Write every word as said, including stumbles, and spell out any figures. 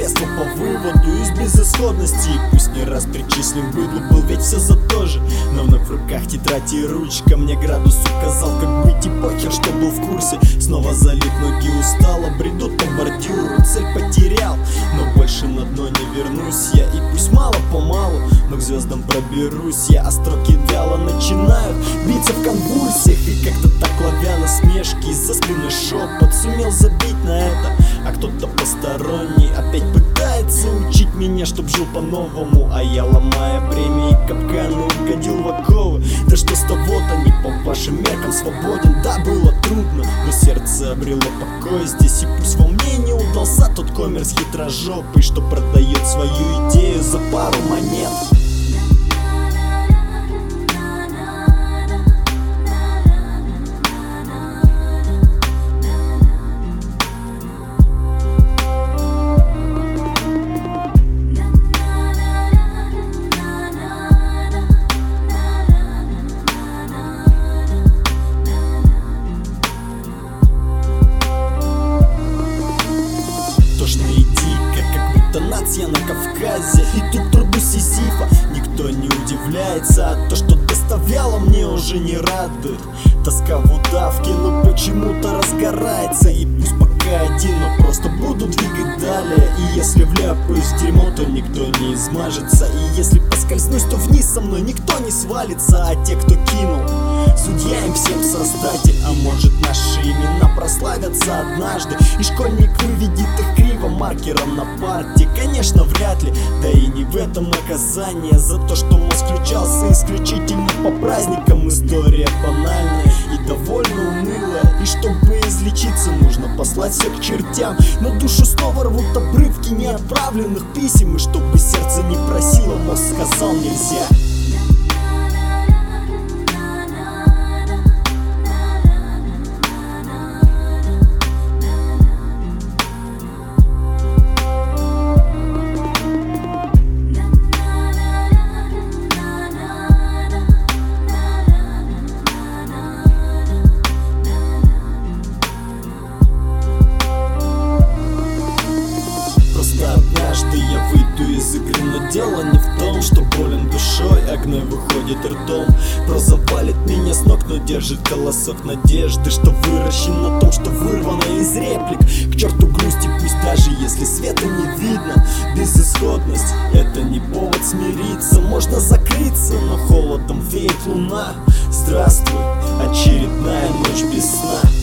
средство по выводу из безысходности. И пусть не раз причислен быдлу, был ведь все за то же. Но вновь в руках тетрадь и ручка мне градус указал, как быть, и похер, что был в курсе. Снова залип, ноги устало бредут по бордюру, цель потерял, но больше на дно не вернусь я. И пусть мало-помалу, но к звездам проберусь я, а строки вяло начинают биться в конвульсиях. И как-то так, ловя насмешки, из-за спины шепот сумел забить на это. А кто-то посторонний опять пытается учить меня, чтоб жил по-новому. А я, ломая бремя и капканы, угодил в оковы. Да что с того-то, не по вашим меркам свободен. Да, было трудно, но сердце обрело покой здесь. И пусть во мне не удался тот коммерс хитрожопый, что продает свою идею за пару монет. Я на Кавказе, и тут труду Сизифа. Никто не удивляется, а то, что доставляло, мне уже не радует. Тоска в удавке, но почему-то разгорается. И пусть пока один, но просто буду двигать далее. И если вляпаюсь в дерьмо, то никто не измажется. И если поскользнусь, то вниз со мной никто не свалится. А те, кто кинул, судья им всем создатель. А может, наши имена прославятся однажды, и школьник выведет их криво маркером на парте. Конечно, вряд ли, да и не в этом наказание за то, что мозг включался исключительно по праздникам. История банальная и довольно унылая, и чтобы излечиться, нужно послать все к чертям. Но душу снова рвут обрывки неотправленных писем, и чтобы сердце не просило, мозг сказал нельзя. Однажды я выйду из игры, но дело не в том, что болен душой, а гной выходит ртом. Проза валит меня с ног, но держит колосок надежды, что выращен на том, что вырвано из реплик. К черту грусти, пусть даже если света не видно. Безысходность — это не повод смириться. Можно закрыться, но холодом веет луна. Здравствуй, очередная ночь без сна.